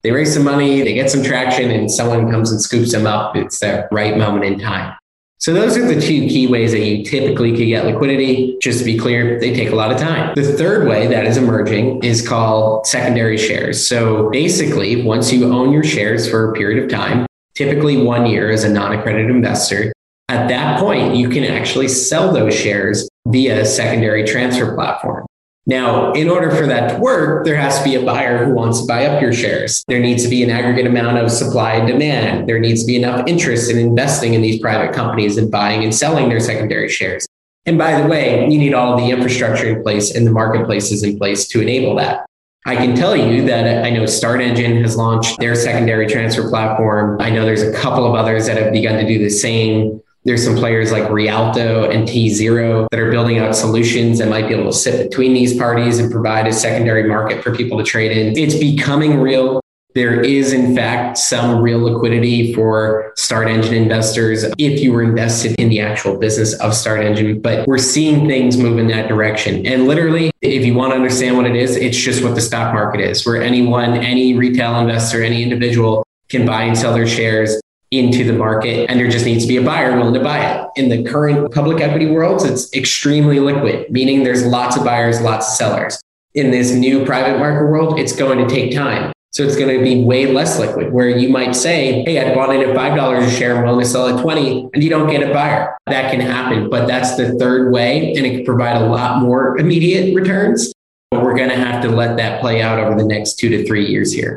They raise some money, they get some traction, and someone comes and scoops them up. It's that right moment in time. So those are the two key ways that you typically could get liquidity. Just to be clear, they take a lot of time. The third way that is emerging is called secondary shares. So basically, once you own your shares for a period of time, typically 1 year as a non-accredited investor, at that point, you can actually sell those shares via a secondary transfer platform. Now, in order for that to work, there has to be a buyer who wants to buy up your shares. There needs to be an aggregate amount of supply and demand. There needs to be enough interest in investing in these private companies and buying and selling their secondary shares. And by the way, you need all of the infrastructure in place and the marketplaces in place to enable that. I can tell you that I know StartEngine has launched their secondary transfer platform. I know there's a couple of others that have begun to do the same. There's some players like Rialto and T0 that are building out solutions that might be able to sit between these parties and provide a secondary market for people to trade in. It's becoming real. There is, in fact, some real liquidity for StartEngine investors if you were invested in the actual business of StartEngine. But we're seeing things move in that direction. And literally, if you want to understand what it is, it's just what the stock market is, where anyone, any retail investor, any individual can buy and sell their shares into the market, and there just needs to be a buyer willing to buy it. In the current public equity world, it's extremely liquid, meaning there's lots of buyers, lots of sellers. In this new private market world, it's going to take time. So it's going to be way less liquid, where you might say, hey, I bought in at $5 a share, I'm willing to sell at 20, and you don't get a buyer. That can happen, but that's the third way, and it can provide a lot more immediate returns. But we're going to have to let that play out over the next 2 to 3 years here.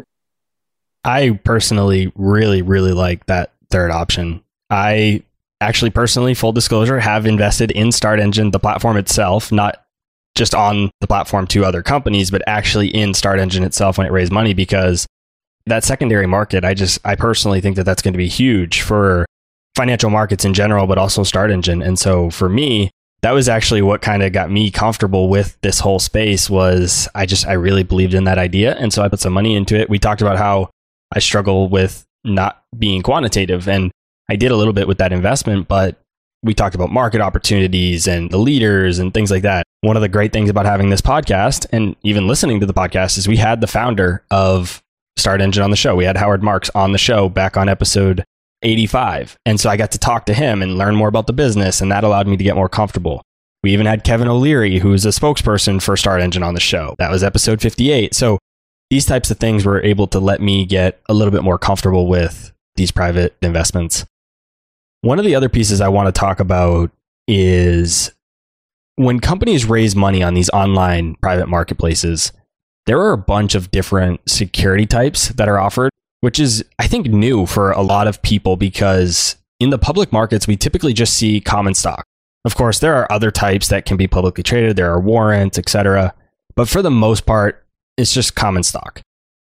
I personally really like that third option. I actually personally, full disclosure, have invested in StartEngine, the platform itself, not just on the platform to other companies, but actually in StartEngine itself when it raised money, because that secondary market, I personally think that that's going to be huge for financial markets in general, but also StartEngine. And so for me, that was actually what kind of got me comfortable with this whole space. Was I really believed in that idea. And so I put some money into it. We talked about how I struggle with not being quantitative, and I did a little bit with that investment, but we talked about market opportunities and the leaders and things like that. One of the great things about having this podcast and even listening to the podcast is we had the founder of StartEngine on the show. We had Howard Marks on the show back on episode 85. And so I got to talk to him and learn more about the business, and that allowed me to get more comfortable. We even had Kevin O'Leary, who's a spokesperson for StartEngine on the show. That was episode 58. So these types of things were able to let me get a little bit more comfortable with these private investments. One of the other pieces I want to talk about is when companies raise money on these online private marketplaces, there are a bunch of different security types that are offered, which is, I think, new for a lot of people, because in the public markets, we typically just see common stock. Of course, there are other types that can be publicly traded. There are warrants, etc. But for the most part, it's just common stock.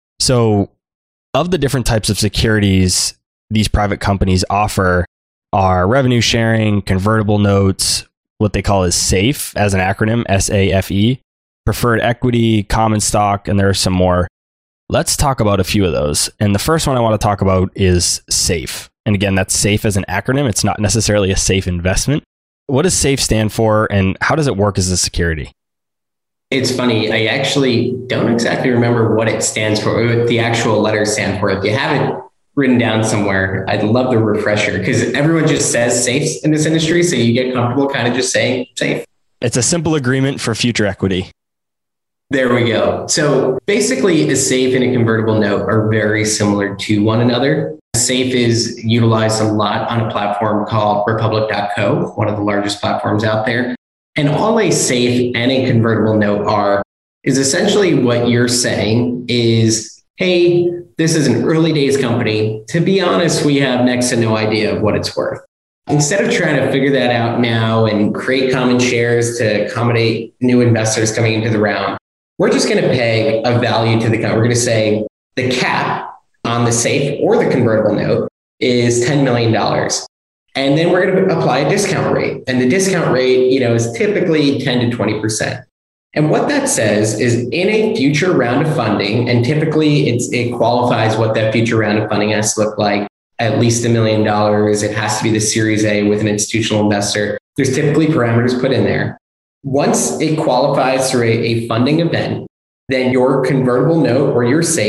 So of the different types of securities these private companies offer are revenue sharing, convertible notes, what they call is SAFE as an acronym, SAFE, preferred equity, common stock, and there are some more. Let's talk about a few of those. And the first one I want to talk about is SAFE. And again, that's SAFE as an acronym. It's not necessarily a safe investment. What does SAFE stand for, and how does it work as a security?
It's funny. I actually don't exactly remember what it stands for, or what the actual letters stand for. If you have it written down somewhere, I'd love the refresher, because everyone just says safes in this industry. So you get comfortable kind of just saying safe.
It's a simple agreement for future equity.
There we go. So basically, a SAFE and a convertible note are very similar to one another. SAFE is utilized a lot on a platform called Republic.co, one of the largest platforms out there. And all a SAFE and a convertible note are is essentially what you're saying is, hey, this is an early days company. To be honest, we have next to no idea of what it's worth. Instead of trying to figure that out now and create common shares to accommodate new investors coming into the round, we're just going to peg a value to the company. We're going to say the cap on the SAFE or the convertible note is $10 million. And then we're going to apply a discount rate. And the discount rate, is typically 10 to 20%. And what that says is in a future round of funding, and typically it qualifies what that future round of funding has to look like, at least $1 million. It has to be the Series A with an institutional investor. There's typically parameters put in there. Once it qualifies through a funding event, then your convertible note or your SAFE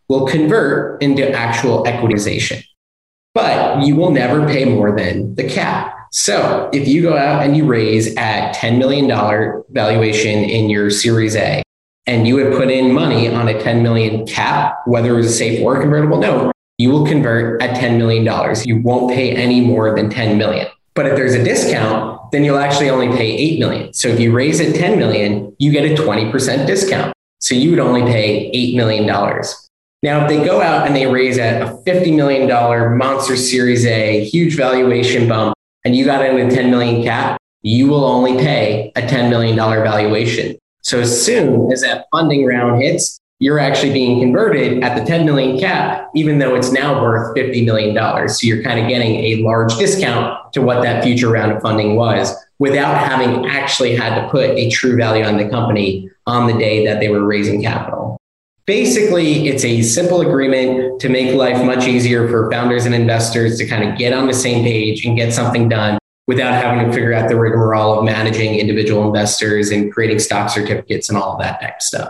will convert into actual equitization. But you will never pay more than the cap. So if you go out and you raise at $10 million valuation in your Series A, and you would put in money on a $10 million cap, whether it was a safe or a convertible note, you will convert at $10 million. You won't pay any more than $10 million. But if there's a discount, then you'll actually only pay $8 million. So if you raise at $10 million, you get a 20% discount. So you would only pay $8 million. Now, if they go out and they raise at a $50 million monster Series A, huge valuation bump, and you got into a $10 million cap, you will only pay a $10 million valuation. So as soon as that funding round hits, you're actually being converted at the 10 million cap, even though it's now worth $50 million. So you're kind of getting a large discount to what that future round of funding was without having actually had to put a true value on the company on the day that they were raising capital. Basically, it's a simple agreement to make life much easier for founders and investors to kind of get on the same page and get something done without having to figure out the rigmarole of managing individual investors and creating stock certificates and all of that type of stuff.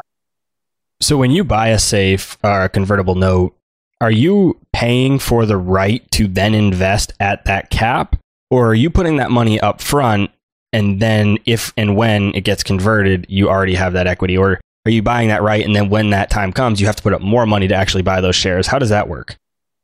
So when you buy a safe or a convertible note, are you paying for the right to then invest at that cap? Or are you putting that money up front and then if and when it gets converted, you already have that equity? Or are you buying that right and then when that time comes, you have to put up more money to actually buy those shares? How does that work?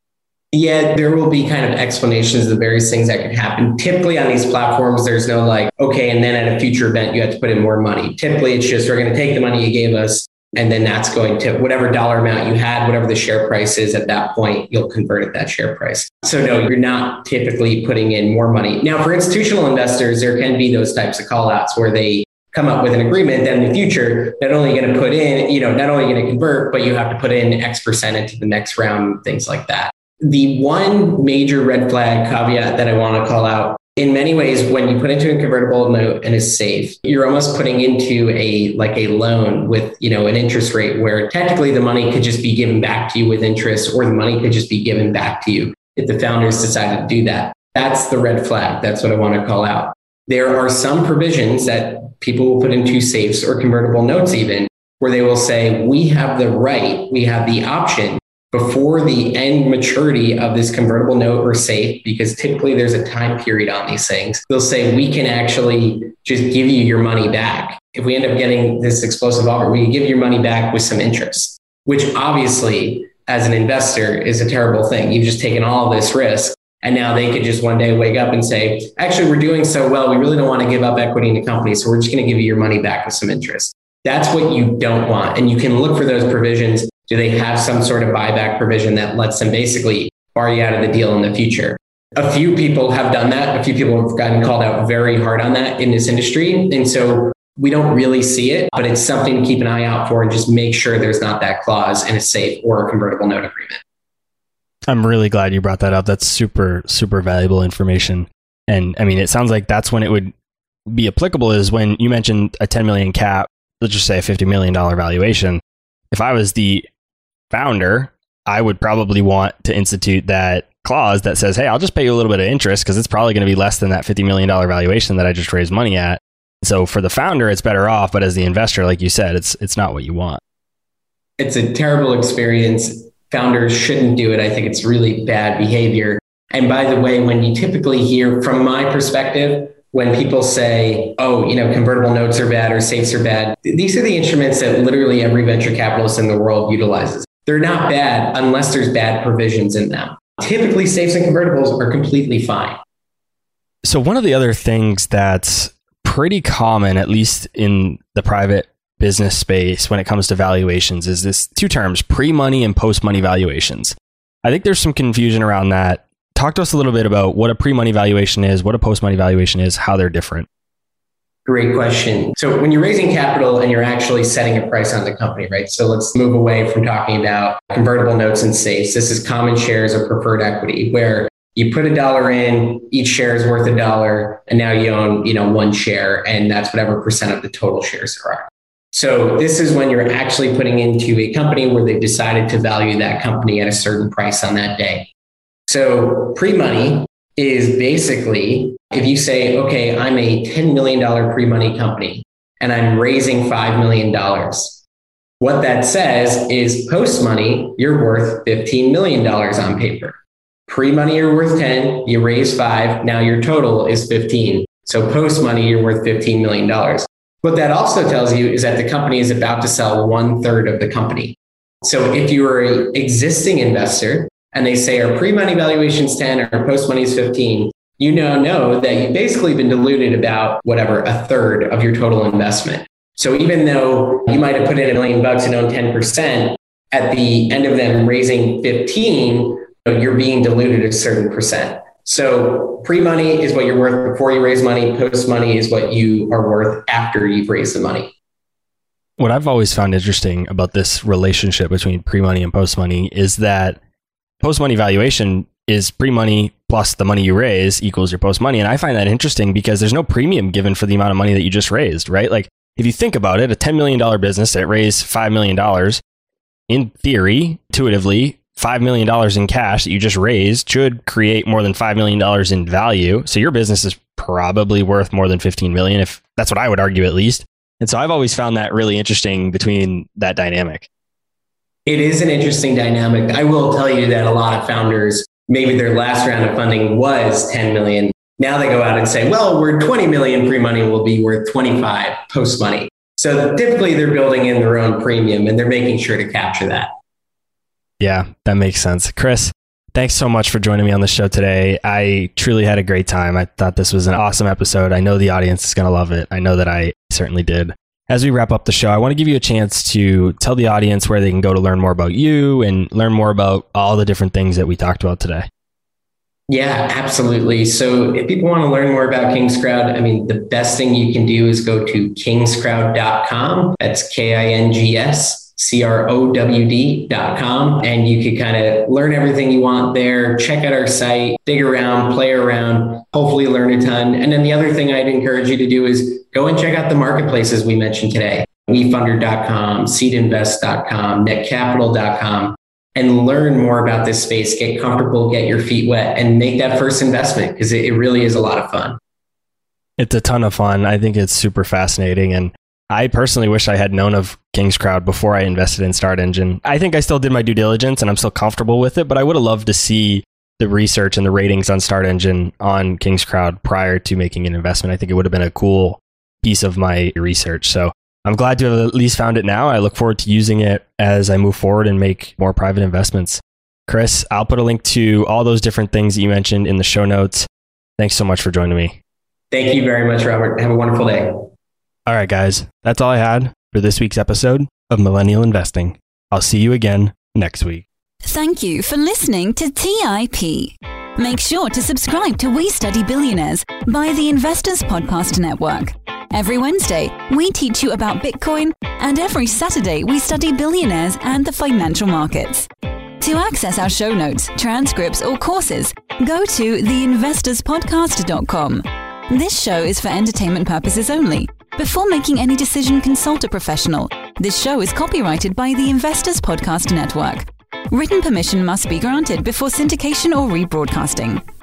Yeah, there will be kind of explanations of the various things that can happen. Typically on these platforms, there's no like, okay, and then at a future event, you have to put in more money. Typically, it's just, we're going to take the money you gave us, and then that's going to whatever dollar amount you had, whatever the share price is at that point, you'll convert at that share price. So no, you're not typically putting in more money. Now, for institutional investors, there can be those types of call outs where they come up with an agreement that in the future, not only going to put in, not only going to convert, but you have to put in X percent into the next round, things like that. The one major red flag caveat that I want to call out, in many ways, when you put into a convertible note and is safe, you're almost putting into a loan with, an interest rate where technically the money could just be given back to you with interest, or the money could just be given back to you if the founders decided to do that. That's the red flag. That's what I want to call out. There are some provisions that people will put into safes or convertible notes even, where they will say, we have the right, we have the option before the end maturity of this convertible note or safe, because typically there's a time period on these things. They'll say, we can actually just give you your money back. If we end up getting this explosive offer, we can give your money back with some interest, which obviously as an investor is a terrible thing. You've just taken all this risk. And now they could just one day wake up and say, actually, we're doing so well, we really don't want to give up equity in the company. So we're just going to give you your money back with some interest. That's what you don't want. And you can look for those provisions. Do they have some sort of buyback provision that lets them basically bar you out of the deal in the future? A few people have done that. A few people have gotten called out very hard on that in this industry. And so we don't really see it, but it's something to keep an eye out for and just make sure there's not that clause in a safe or a convertible note agreement.
I'm really glad you brought that up. That's super, super valuable information. And I mean, it sounds like that's when it would be applicable is when you mentioned a 10 million cap, let's just say a $50 million valuation. If I was the founder, I would probably want to institute that clause that says, hey, I'll just pay you a little bit of interest because it's probably going to be less than that $50 million valuation that I just raised money at. So for the founder, it's better off. But as the investor, like you said, it's not what you want.
It's a terrible experience. Founders shouldn't do it. I think it's really bad behavior. And by the way, when you typically hear from my perspective, when people say, oh, convertible notes are bad or safes are bad, these are the instruments that literally every venture capitalist in the world utilizes. They're not bad unless there's bad provisions in them. Typically, safes and convertibles are completely fine.
So one of the other things that's pretty common, at least in the private business space when it comes to valuations, is this two terms, pre-money and post-money valuations. I think there's some confusion around that. Talk to us a little bit about what a pre-money valuation is, what a post-money valuation is, how they're different.
Great question. So when you're raising capital and you're actually setting a price on the company, right? So let's move away from talking about convertible notes and safes. This is common shares or preferred equity, where you put $1 in, each share is worth $1, and now you own, one share, and that's whatever percent of the total shares there are. So this is when you're actually putting into a company where they've decided to value that company at a certain price on that day. So pre-money is basically, if you say, okay, I'm a $10 million pre-money company and I'm raising $5 million, What that says is post-money, you're worth $15 million on paper. Pre-money, you're worth 10, you raise 5, now your total is 15. So post-money, you're worth $15 million. What that also tells you is that the company is about to sell 1/3 of the company. So if you are an existing investor and they say our pre-money valuation is 10, our post-money is 15, you now know that you've basically been diluted about whatever, 1/3 of your total investment. So even though you might have put in $1 million and owned 10%, at the end of them raising 15, you're being diluted a certain percent. So pre-money is what you're worth before you raise money. Post-money is what you are worth after you've raised the money.
What I've always found interesting about this relationship between pre-money and post-money is that post-money valuation is pre-money plus the money you raise equals your post-money. And I find that interesting because there's no premium given for the amount of money that you just raised, right? Like if you think about it, a $10 million business that raised $5 million, in theory, intuitively, $5 million in cash that you just raised should create more than $5 million in value. So your business is probably worth more than 15 million, if that's what I would argue at least. And so I've always found that really interesting between that dynamic.
It is an interesting dynamic. I will tell you that a lot of founders, maybe their last round of funding was 10 million. Now they go out and say, well, we're 20 million pre-money, will be worth 25 post-money. So typically they're building in their own premium and they're making sure to capture that.
Yeah, that makes sense. Chris, thanks so much for joining me on the show today. I truly had a great time. I thought this was an awesome episode. I know the audience is going to love it. I know that I certainly did. As we wrap up the show, I want to give you a chance to tell the audience where they can go to learn more about you and learn more about all the different things that we talked about today.
Yeah, absolutely. So if people want to learn more about Kingscrowd, I mean, the best thing you can do is go to kingscrowd.com. That's KINGSCROWD.com. And you can kind of learn everything you want there, check out our site, dig around, play around, hopefully learn a ton. And then the other thing I'd encourage you to do is go and check out the marketplaces we mentioned today, WeFunder.com, SeedInvest.com, NetCapital.com, and learn more about this space, get comfortable, get your feet wet, and make that first investment because it really is a lot of fun.
It's a ton of fun. I think it's super fascinating. And I personally wish I had known of Kingscrowd before I invested in StartEngine. I think I still did my due diligence and I'm still comfortable with it, but I would have loved to see the research and the ratings on StartEngine on Kingscrowd prior to making an investment. I think it would have been a cool piece of my research. So I'm glad to have at least found it now. I look forward to using it as I move forward and make more private investments. Chris, I'll put a link to all those different things that you mentioned in the show notes. Thanks so much for joining me.
Thank you very much, Robert. Have a wonderful day.
All right, guys, that's all I had for this week's episode of Millennial Investing. I'll see you again next week.
Thank you for listening to TIP. Make sure to subscribe to We Study Billionaires by the Investors Podcast Network. Every Wednesday, we teach you about Bitcoin, and every Saturday, we study billionaires and the financial markets. To access our show notes, transcripts, or courses, go to theinvestorspodcast.com. This show is for entertainment purposes only. Before making any decision, consult a professional. This show is copyrighted by the Investors Podcast Network. Written permission must be granted before syndication or rebroadcasting.